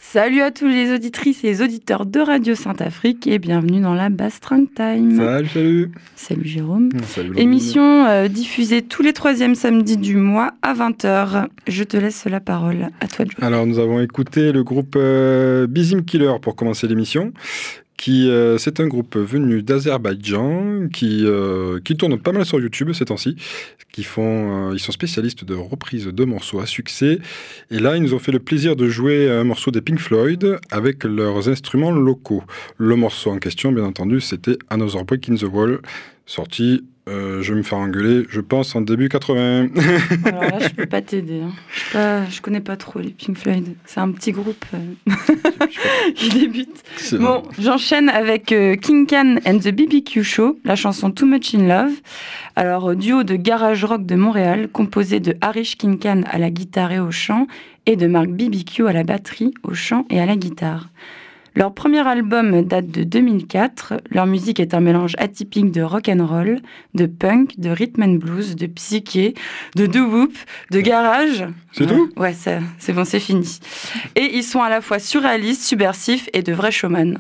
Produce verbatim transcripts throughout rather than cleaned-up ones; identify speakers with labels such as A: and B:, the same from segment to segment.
A: Salut à tous les auditrices et les auditeurs de Radio Saint-Afrique et bienvenue dans la Bass Trunk Time.
B: Salut, salut.
A: Salut Jérôme.
B: Salut.
A: Émission euh, diffusée tous les troisièmes samedis du mois à vingt heures. Je te laisse la parole. À toi, Joe.
B: Alors, nous avons écouté le groupe euh, Bizim Killer pour commencer l'émission. Qui, euh, c'est un groupe venu d'Azerbaïdjan qui, euh, qui tourne pas mal sur YouTube ces temps-ci. Qui font, euh, ils sont spécialistes de reprise de morceaux à succès. Et là, ils nous ont fait le plaisir de jouer un morceau des Pink Floyd avec leurs instruments locaux. Le morceau en question, bien entendu, c'était Another Brick in the Wall, sorti, euh, je vais me faire engueuler, je pense, en début quatre-vingts.
A: Alors là, je peux pas t'aider. Hein. Je sais pas, je connais pas trop les Pink Floyd. C'est un petit groupe euh, qui débute. C'est bon, vrai. J'enchaîne avec euh, King Can and the B B Q Show, la chanson Too Much in Love. Alors, duo de garage rock de Montréal, composé de Harish Kincan à la guitare et au chant, et de Mark B B Q à la batterie, au chant et à la guitare. Leur premier album date de deux mille quatre. Leur musique est un mélange atypique de rock and roll, de punk, de rhythm and blues, de psyché, de doo-wop, de garage.
B: C'est
A: ouais,
B: tout ?
A: Ouais, c'est, c'est bon, c'est fini. Et ils sont à la fois surréalistes, subversifs et de vrais showman.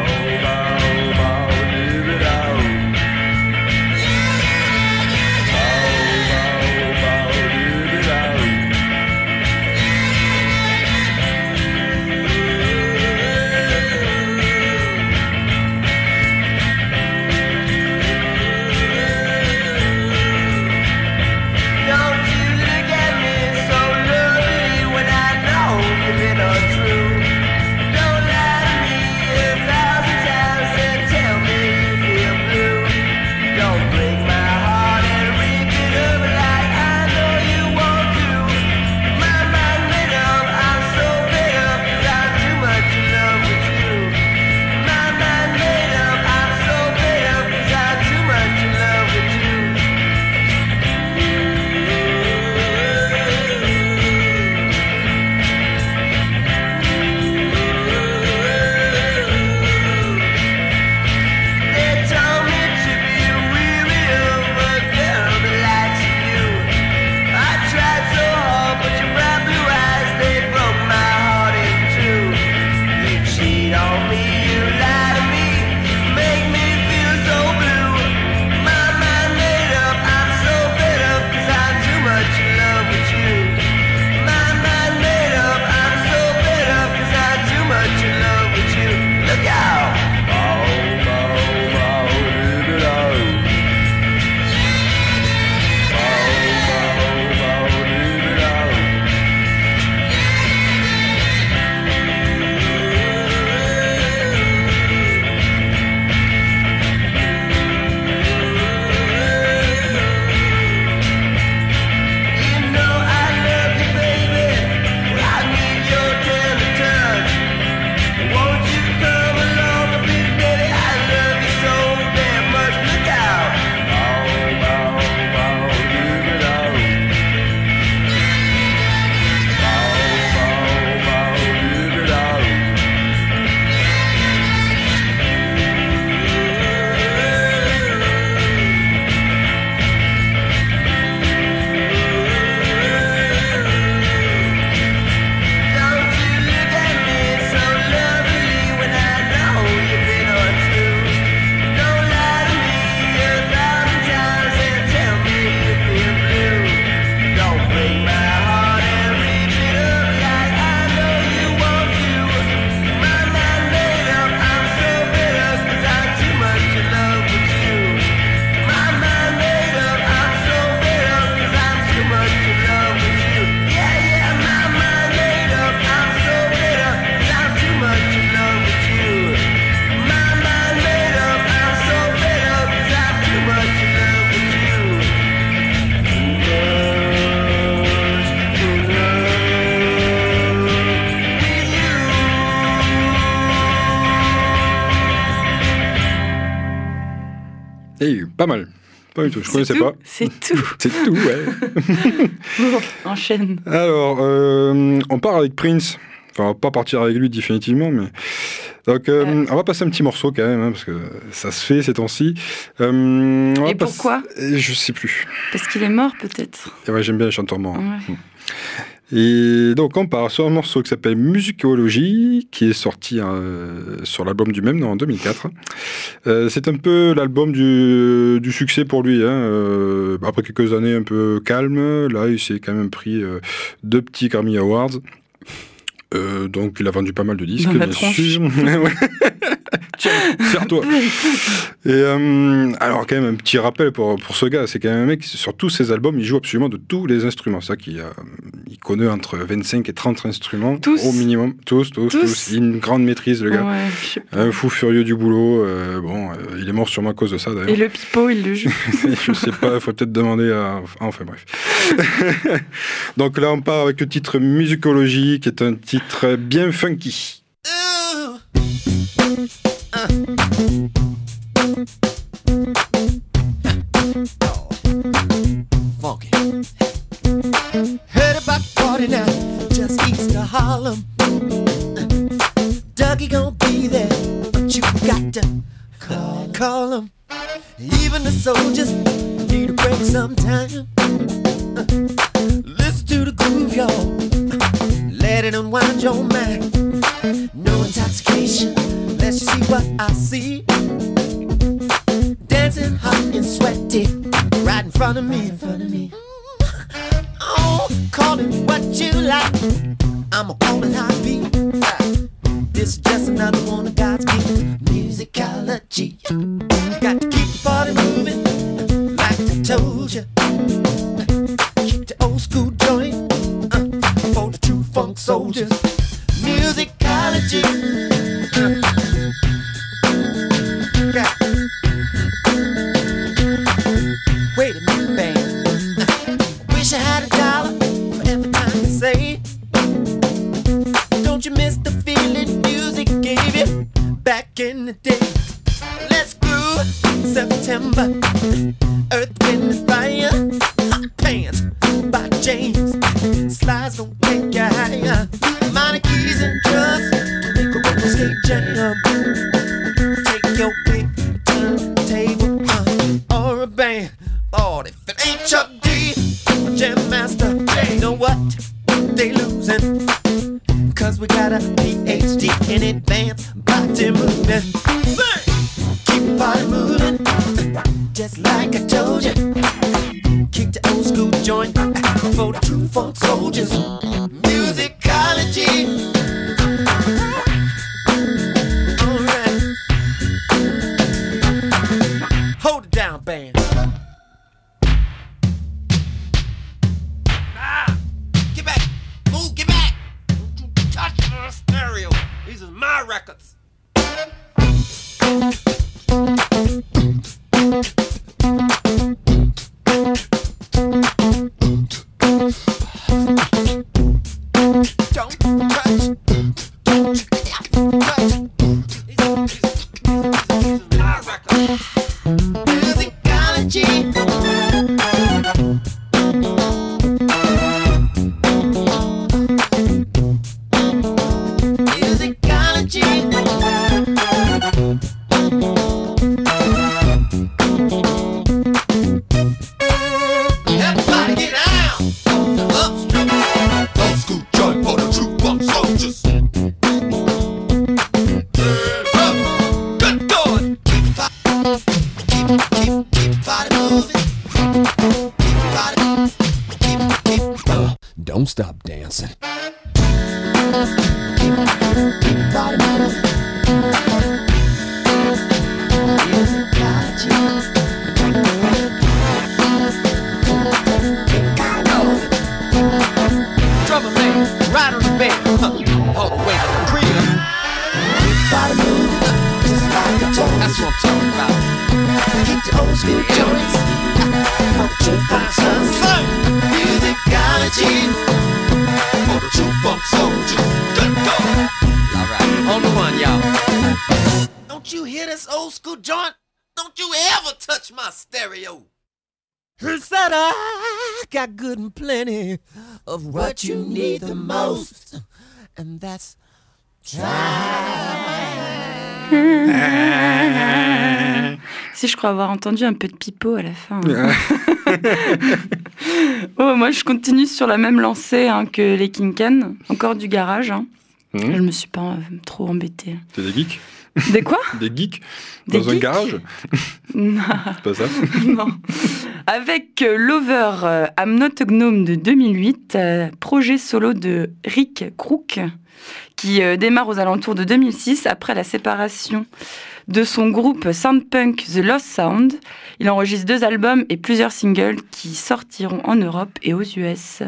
B: Hey, pas mal. Pas du tout, je ne connaissais
A: tout,
B: pas.
A: C'est tout.
B: C'est tout, ouais.
A: Bon, enchaîne.
B: Alors, euh, on part avec Prince. Enfin, on va pas partir avec lui définitivement, mais... Donc, euh, euh... on va passer un petit morceau quand même, hein, parce que ça se fait ces temps-ci. Euh,
A: Et pourquoi
B: passe... Je sais plus.
A: Parce qu'il est mort, peut-être.
B: Et ouais, j'aime bien les chanteurs morts.
A: Ouais.
B: Et donc on part sur un morceau qui s'appelle Musicology, qui est sorti euh, sur l'album du même nom en deux mille quatre. Euh, c'est un peu l'album du, du succès pour lui. Hein. Euh, après quelques années un peu calmes, là il s'est quand même pris euh, deux petits Grammy Awards. Euh, donc il a vendu pas mal de disques, bien sûr. Tiens, serre-toi. Et euh, alors quand même un petit rappel pour, pour ce gars, c'est quand même un mec, sur tous ses albums, il joue absolument de tous les instruments. C'est ça qu'il a, il connaît entre vingt-cinq et trente instruments tous. Au minimum. Tous, tous, tous, tous. Il a une grande maîtrise, le gars. Ouais, un fou furieux du boulot. Euh, bon, euh, il est mort sûrement à cause de ça d'ailleurs.
A: Et le pipeau, il le joue.
B: Je sais pas, il faut peut-être demander à... Enfin bref. Donc là, on part avec le titre Musicology, qui est un titre bien funky. Uh. Funky. Heard about the party now, just east of Harlem. Dougie gon' be there, but you got to call, call him. Even the soldiers need a break sometime. Listen to the groove, y'all. Let it unwind your mind. No intoxication. Let's see what I see. Dancing hot and sweaty, right in front of me, in front of me. Oh, call it what you like. I'ma call it how I be. This is just another one of God's gift, musicology. Got to keep the party moving, like I told you. Keep the old school joint uh, for the true funk soldiers. Musicology. Uh, Wait a minute, babe. Wish I had a dollar for every time you say. Don't you miss the feeling music gave you back in the day? Let's groove September. Earth, wind, and fire. Hot pants by James. Slides don't take you higher. Minor keys and drugs to make a roller skate jam. Take your pick, turntable uh, or a band. Lord, if it ain't Chuck D, a jam master, you know what? They losing. Cause we got a P H D in advanced body movement. Keep the body moving, just like I told you. Kick the old school joint for the true funk soldiers. Musicology. Alright. Hold it down, band. Ah, get back. Move, get back. Don't you touch my stereo. These are my records. Don't stop dancing. Drummer man, right on the bed, huh, all the way to the crib. That's what I'm talking about. Keep the old school joints. Musicology for the true funk soldiers. Good God. Alright, on the one, y'all. Don't you hear this old school joint? Don't you ever touch my stereo. Who said I got good and plenty of what you need the most? And that's try.
A: Si, je crois avoir entendu un peu de pipeau à la fin. Hein. Oh, moi, je continue sur la même lancée hein, que les Kinkan. Encore du garage. Hein. Mmh. Je me suis pas euh, trop embêtée.
B: T'es des geeks?
A: Des quoi?
B: Des geeks?
A: Des
B: Dans geeks? Un garage?
A: Non.
B: C'est pas ça?
A: Non. Avec euh, Lover, euh, I'm Not a Gnome de deux mille huit, euh, projet solo de Rick Crook, qui euh, démarre aux alentours de deux mille six après la séparation de son groupe soundpunk The Lost Sound. Il enregistre deux albums et plusieurs singles qui sortiront en Europe et aux U S.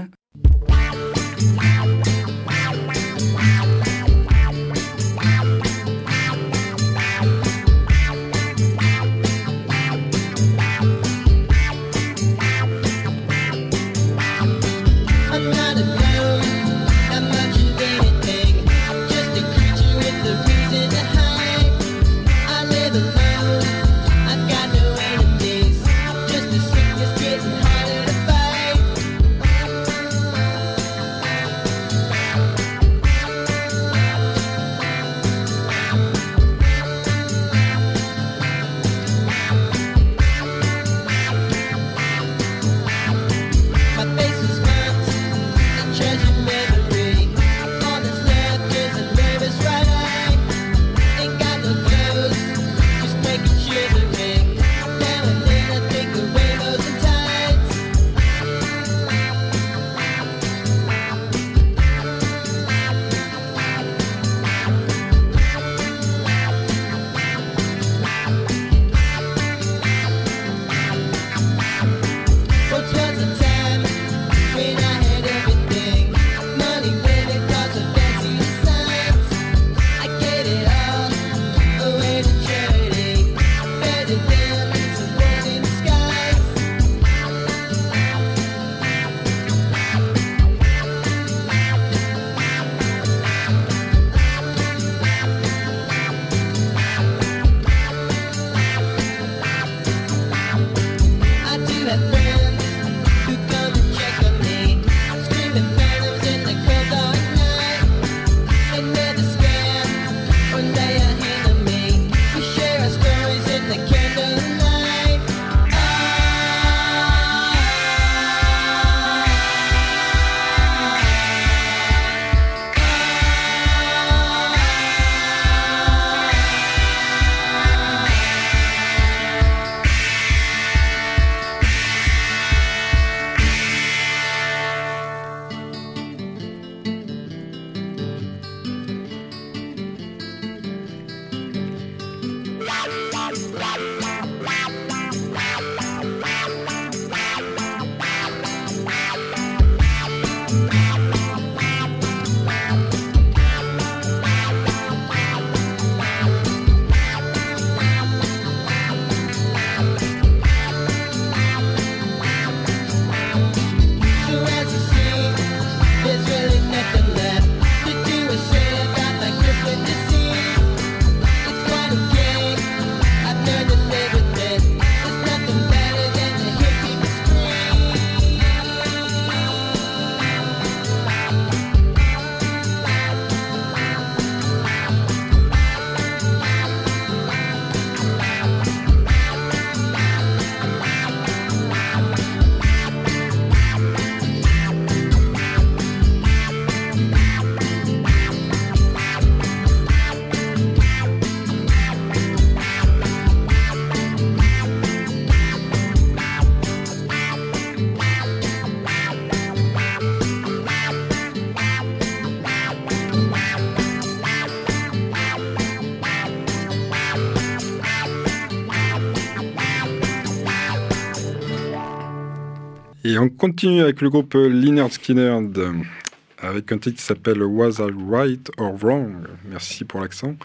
B: Et on continue avec le groupe Lynyrd Skynyrd avec un titre qui s'appelle Was I Right or Wrong? Merci pour l'accent.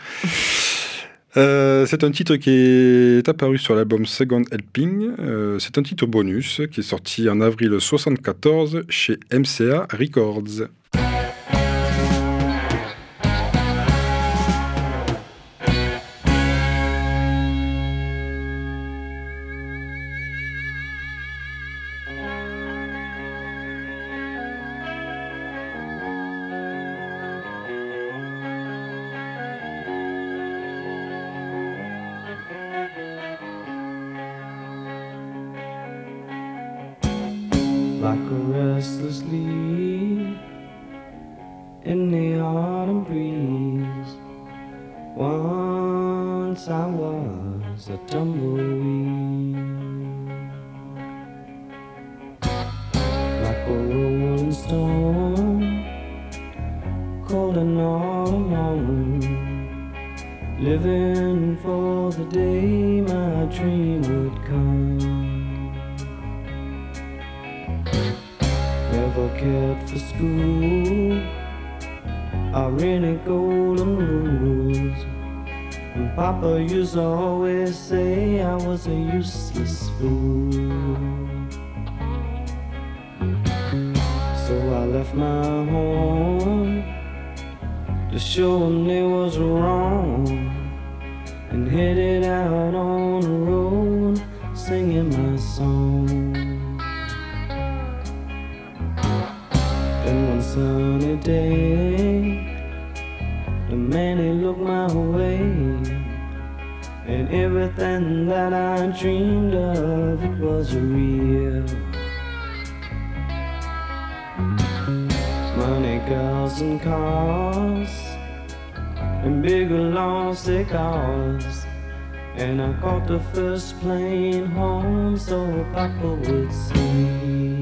B: Euh, c'est un titre qui est apparu sur l'album Second Helping. Euh, c'est un titre bonus qui est sorti en avril soixante-quatorze chez M C A Records.
C: was a tumbleweed, like a rolling stone, cold and all alone, living for the day my dream would come. Never cared for school, or any golden rules. And Papa used to always say I was a useless fool. So I left my home to show him they was wrong, and headed out on the road singing my song. Then one sunny day, the man he looked my way, and everything that I dreamed of, it was real. Money, girls and cars, and big long cigars, and I caught the first plane home so Papa would see.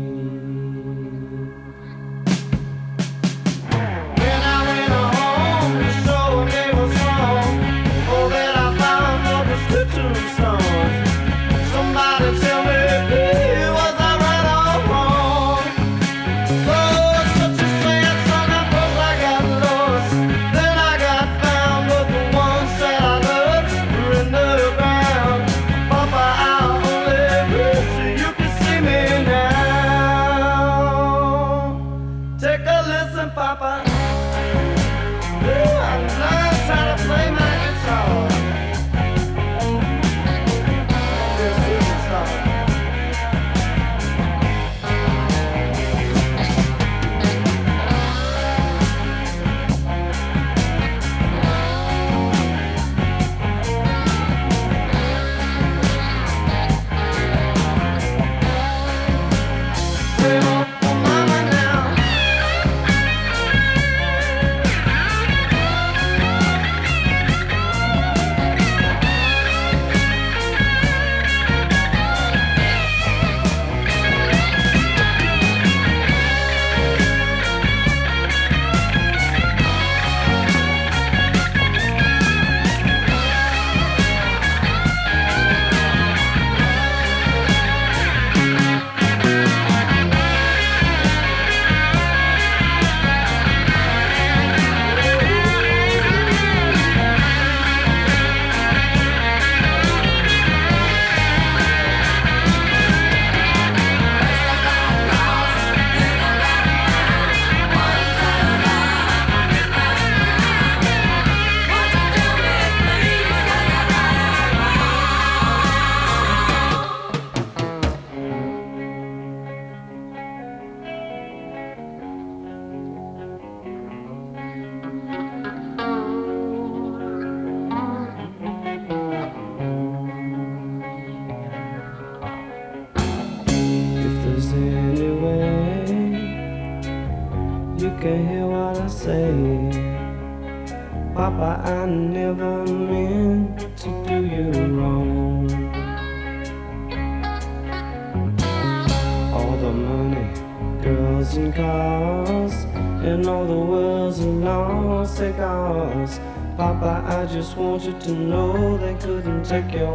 C: To know they couldn't take your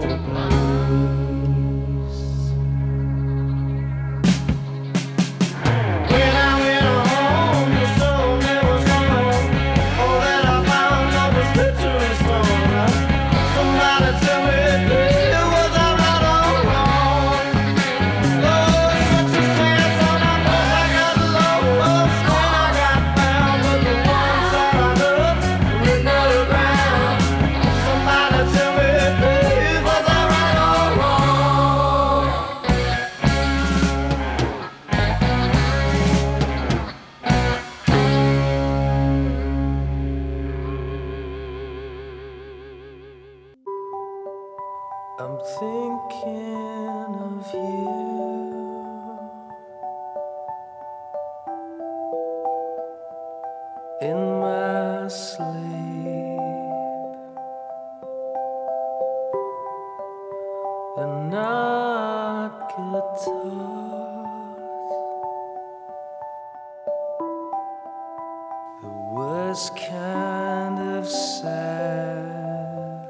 C: place. I'm thinking of you in my sleep. just kind of sad.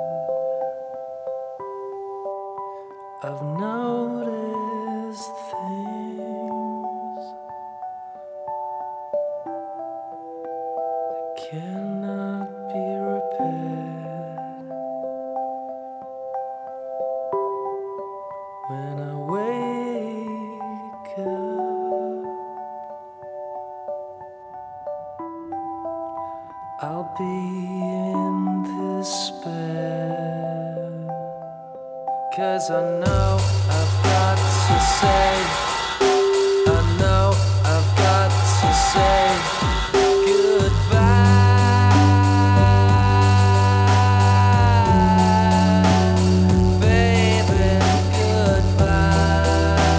C: I've noticed things that cannot be repaired. When I wake up, I'll be in despair, 'cause I know I've got to say, I know I've got to say goodbye. Baby, goodbye.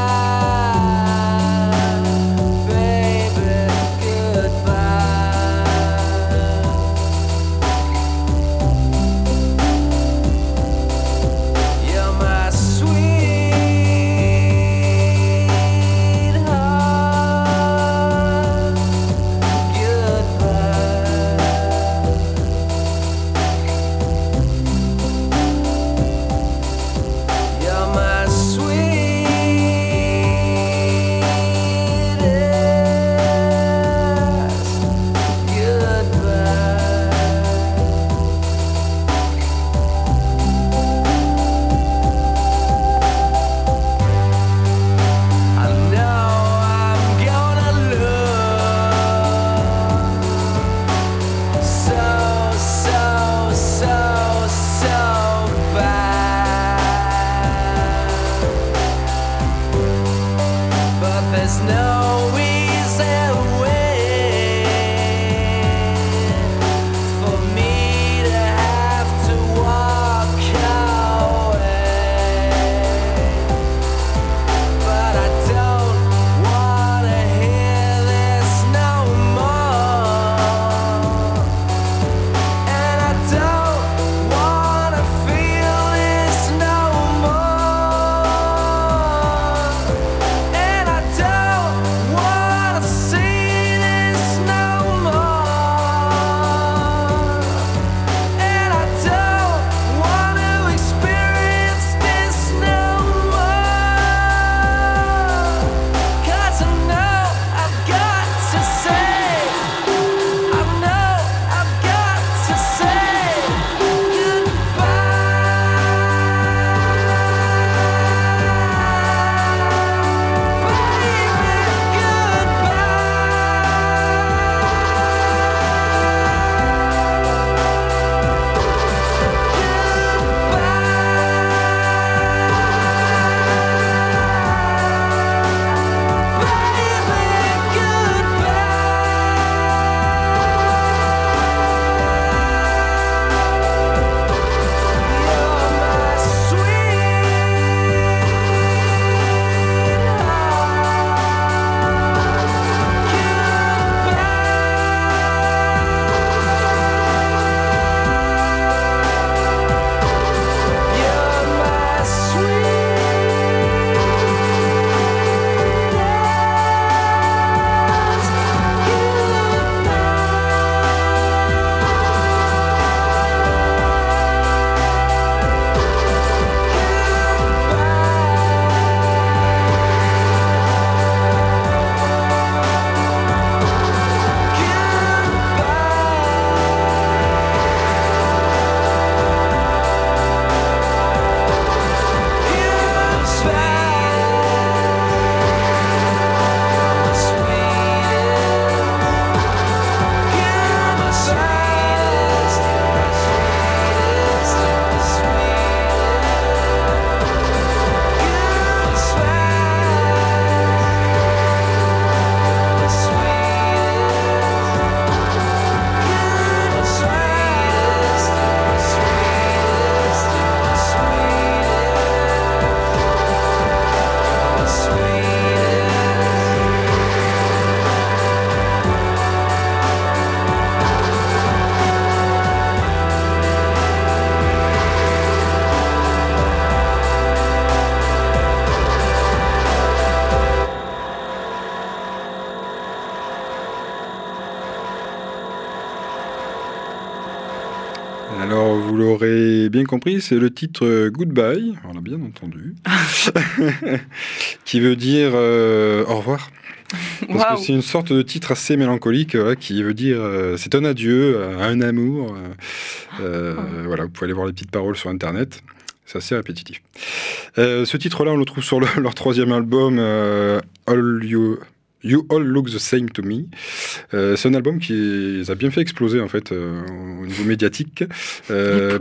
C: Goodbye. Baby, goodbye.
B: vous l'aurez bien compris, c'est le titre Goodbye, on l'a bien entendu, qui veut dire euh, au revoir. Parce wow. que c'est une sorte de titre assez mélancolique voilà, qui veut dire euh, c'est un adieu à un amour. Euh, euh, oh. Voilà, vous pouvez aller voir les petites paroles sur internet. C'est assez répétitif. Euh, ce titre-là, on le trouve sur le, leur troisième album, euh, All You, You All Look the Same to Me. Euh, c'est un album qui les a bien fait exploser en fait euh, au niveau médiatique. Euh,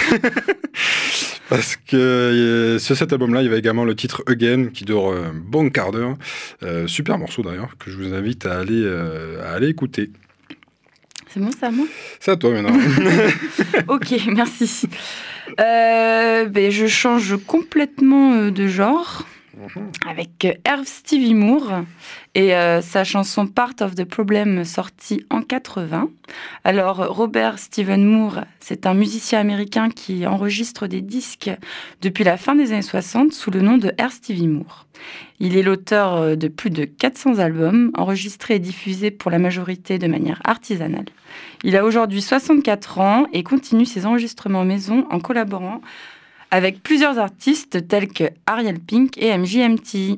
B: Parce que euh, sur cet album-là, il y avait également le titre Again qui dure un bon quart d'heure. Euh, super morceau d'ailleurs, que je vous invite à aller, euh, à aller écouter.
A: C'est bon, c'est à moi ?
B: C'est à toi maintenant.
A: Ok, merci. Euh, ben, je change complètement de genre avec Herve Stevie Moore et euh, sa chanson Part of the Problem sortie en quatre-vingts. Alors Robert Stephen Moore, c'est un musicien américain qui enregistre des disques depuis la fin des années soixante sous le nom de Herve Stevie Moore. Il est l'auteur de plus de quatre cents albums enregistrés et diffusés pour la majorité de manière artisanale. Il a aujourd'hui soixante-quatre ans et continue ses enregistrements maison en collaborant avec plusieurs artistes tels que Ariel Pink et M G M T.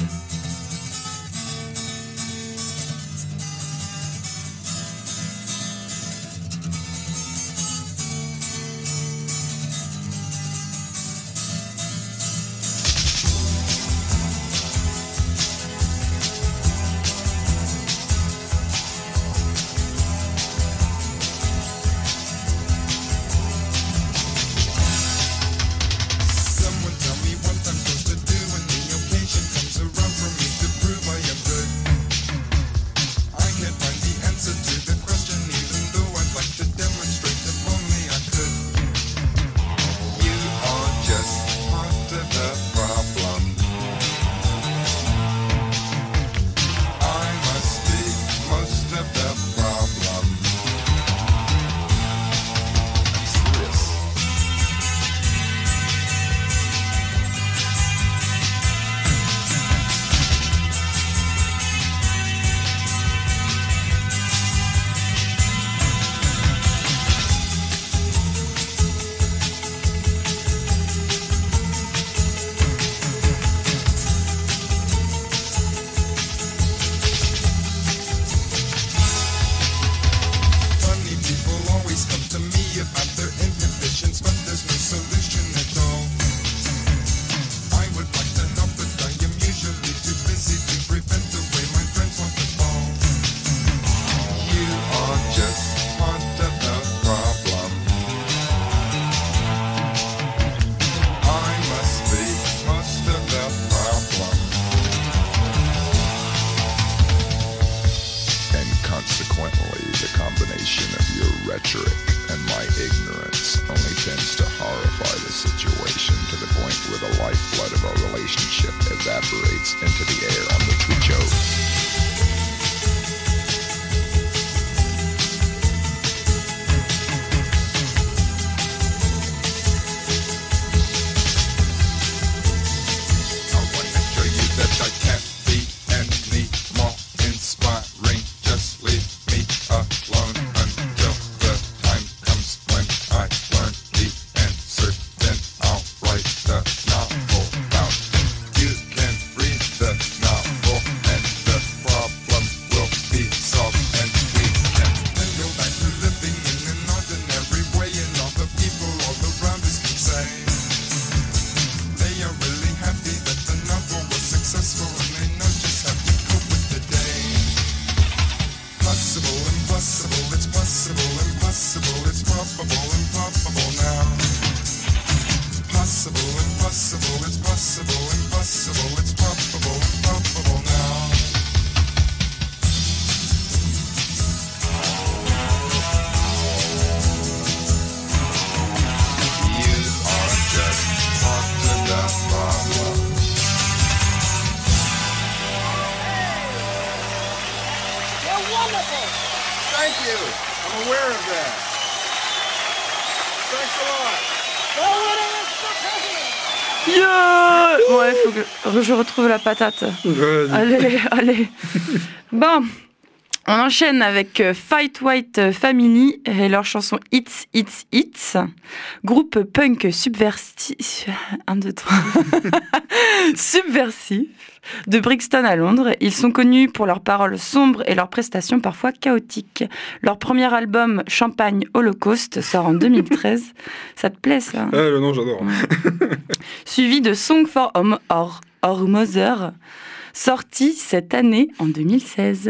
A: Yeah! Ouais, faut que je retrouve la patate. Ouais, allez, allez. Bon, On enchaîne avec Fight White Family et leur chanson It's, It's, It's. Groupe punk subversif, un, deux, trois. subversif de Brixton à Londres. Ils sont connus pour leurs paroles sombres et leurs prestations parfois chaotiques. Leur premier album, Champagne Holocaust, sort en deux mille treize. Ça te plaît, ça?
B: Ah, le nom, j'adore.
A: Suivi de Song for Home or, or Mother, sorti cette année en deux mille seize.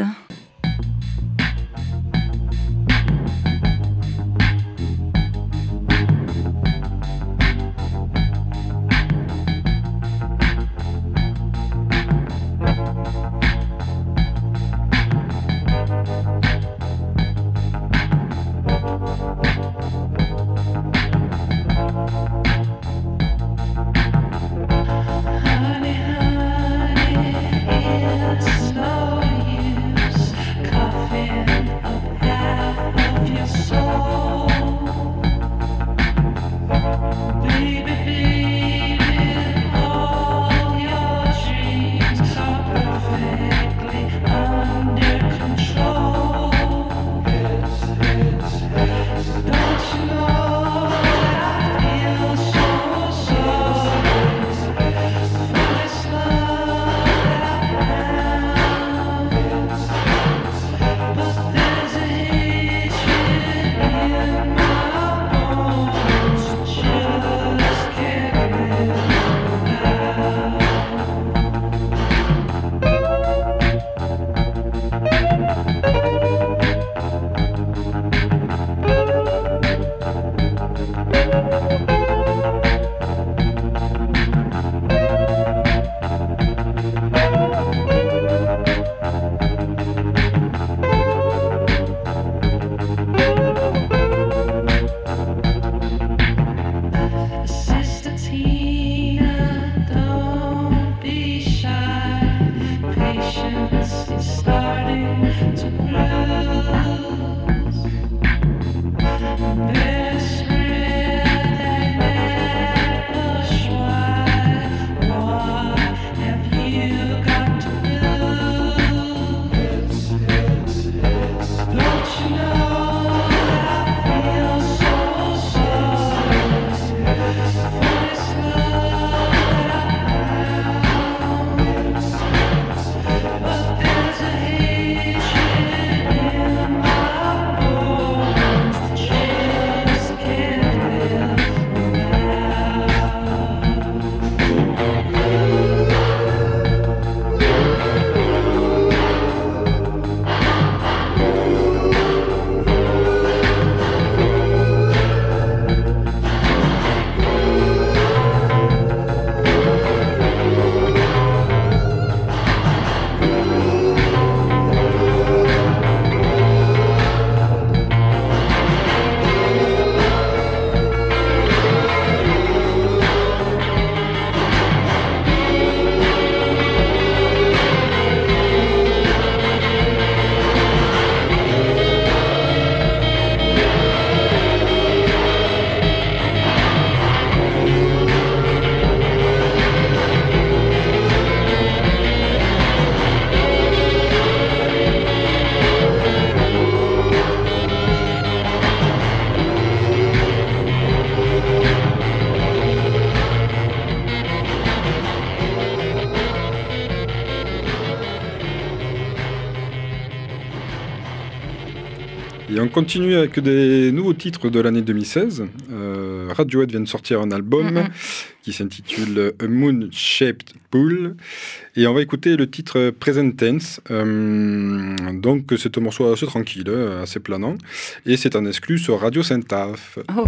B: Et on continue avec des nouveaux titres de l'année deux mille seize. Euh, Radiohead vient de sortir un album mm-hmm. qui s'intitule A Moon Shaped Pool. Et on va écouter le titre Present Tense. Euh, donc c'est un morceau assez tranquille, assez planant. Et c'est un exclu sur Radio Saint-Taf.
A: Oh.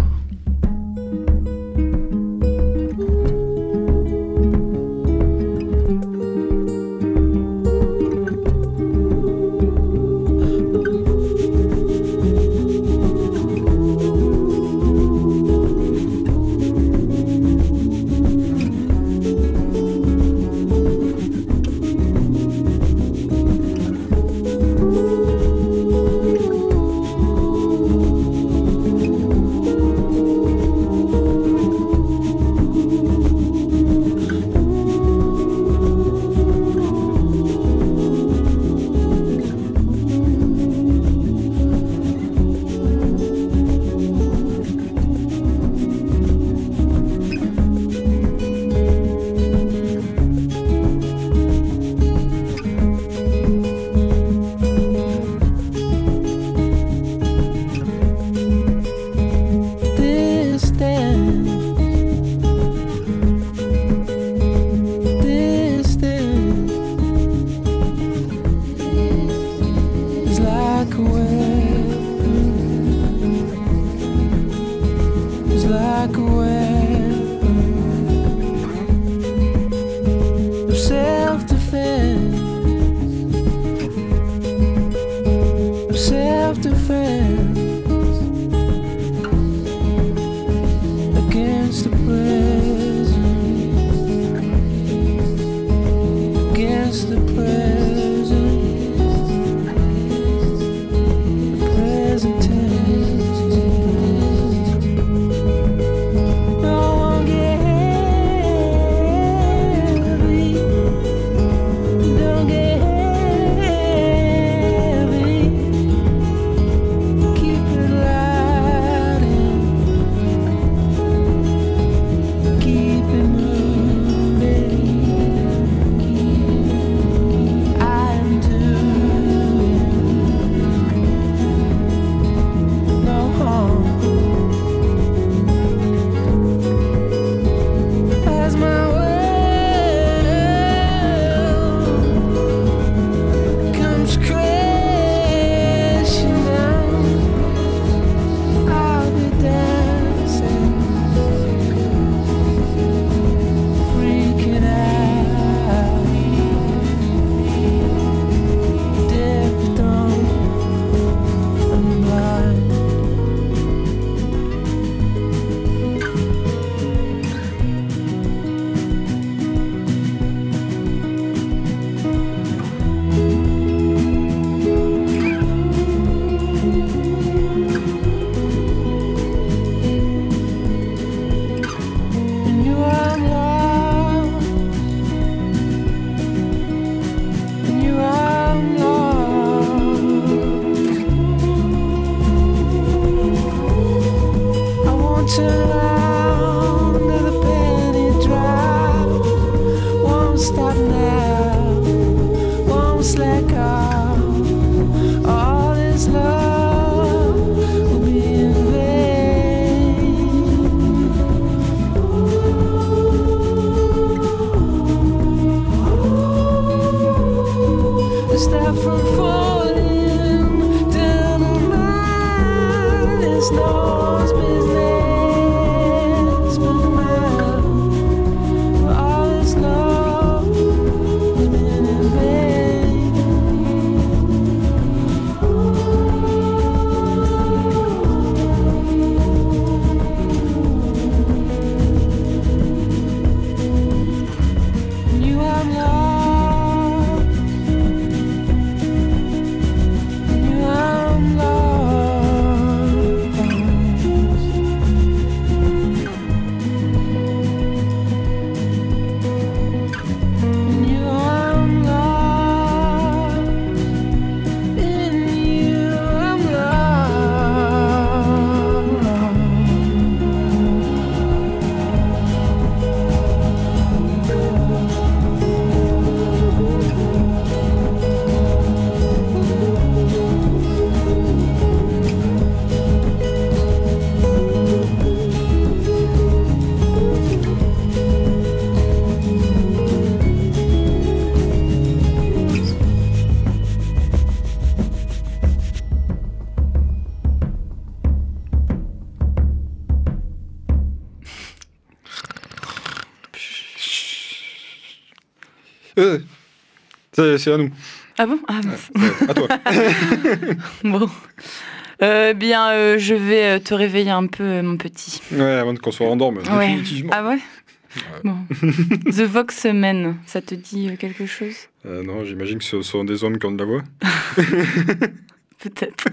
B: Euh, c'est, c'est à nous.
A: Ah bon? Ah,
B: ouais, à toi.
A: Bon. Euh, bien, euh, je vais te réveiller un peu, mon petit.
B: Ouais, avant qu'on se rendorme,
A: ouais.
B: définitivement.
A: Ah ouais? Ouais. Bon. The Voxmen, ça te dit quelque chose?
B: euh, Non, j'imagine que ce sont des hommes qui ont de la voix.
A: Peut-être.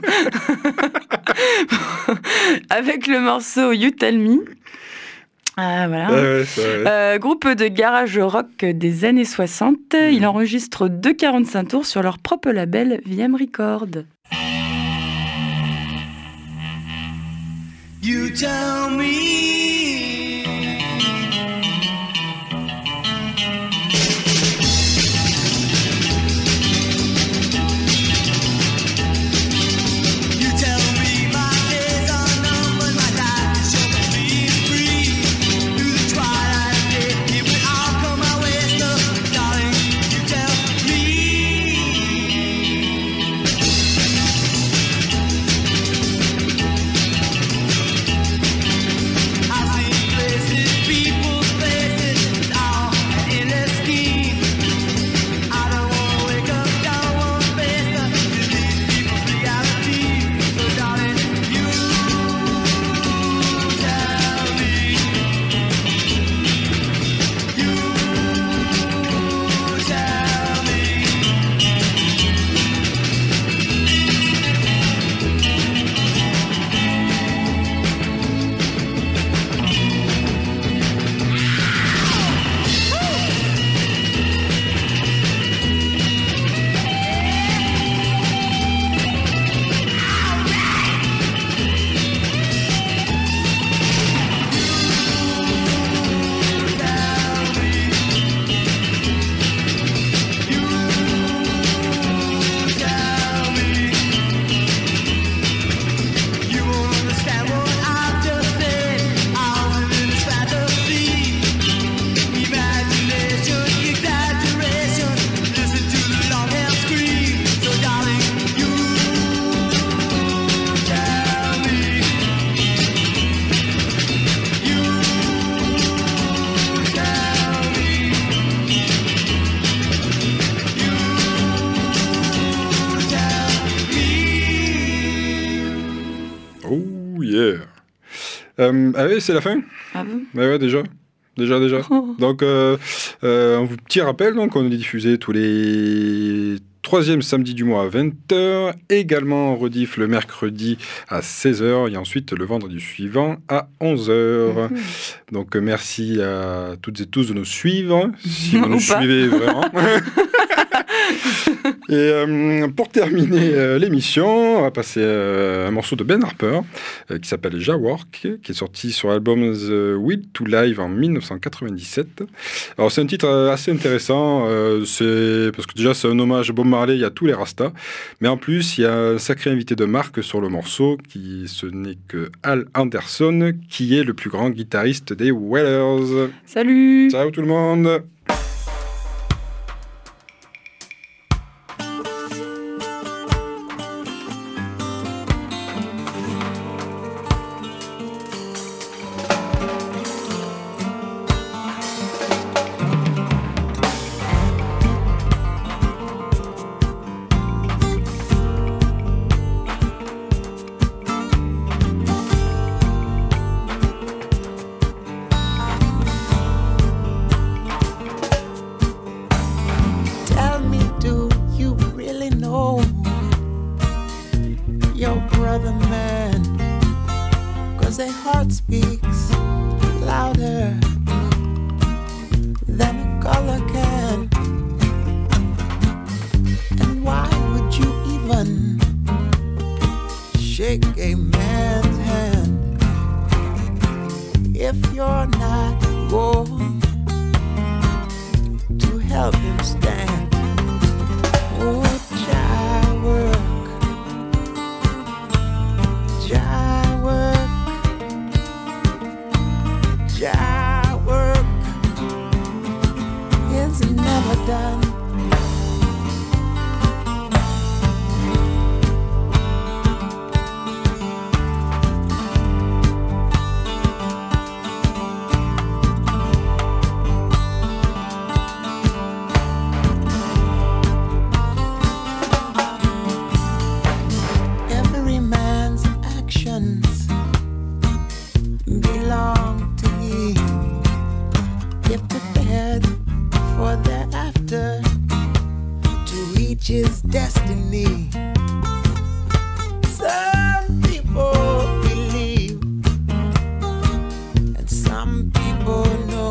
A: Avec le morceau You Tell Me. Ah, voilà.
B: Ah ouais, ça, ouais.
A: Euh, groupe de garage rock des années soixante. Mmh. Il enregistre deux quarante-cinq tours sur leur propre label V M Records.
D: You tell me.
B: Euh, ah oui, c'est la fin?
A: Ah bon?
B: Ouais, ouais, déjà. Déjà, déjà. Oh. Donc, euh, euh, un petit rappel, donc, on est diffusé tous les troisième samedi du mois à vingt heures, également en rediff le mercredi à seize heures et ensuite le vendredi suivant à onze heures. Mmh. Donc, merci à toutes et tous de nous suivre, si vous nous suivez vraiment. Et euh, pour terminer euh, l'émission, on va passer euh, un morceau de Ben Harper euh, qui s'appelle Jawork, qui est sorti sur l'album The Will to Live en dix-neuf cent quatre-vingt-dix-sept. Alors c'est un titre assez intéressant, euh, c'est parce que déjà c'est un hommage à Bob Marley, il y a tous les Rastas, mais en plus il y a un sacré invité de marque sur le morceau, qui ce n'est que Al Anderson, qui est le plus grand guitariste des Wailers.
A: Salut!
B: Ciao tout le monde!
E: is destiny. Some people believe, and some people know.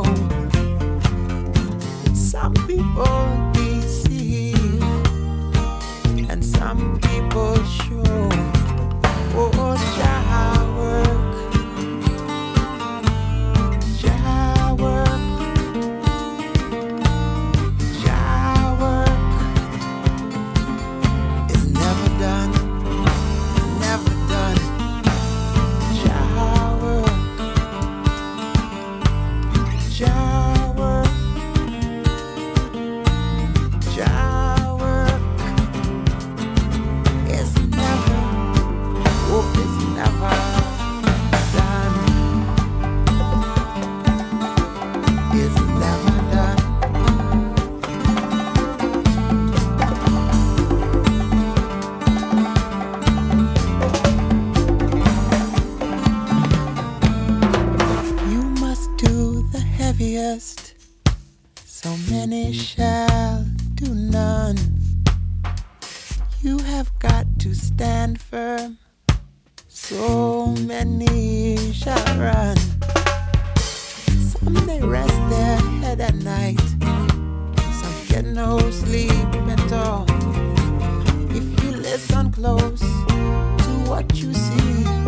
E: Some people deceive, and some people show. Oh, Jah work, Jah work, Jah work is never done, never done. Jah work, Jah work, Jah work is never, oh, it's never done. It's never done. You must do the heaviest, so many shall do none. You have got to stand firm, so many shall run. Some they rest their head at night, some get no sleep at all. If you listen close to what you see,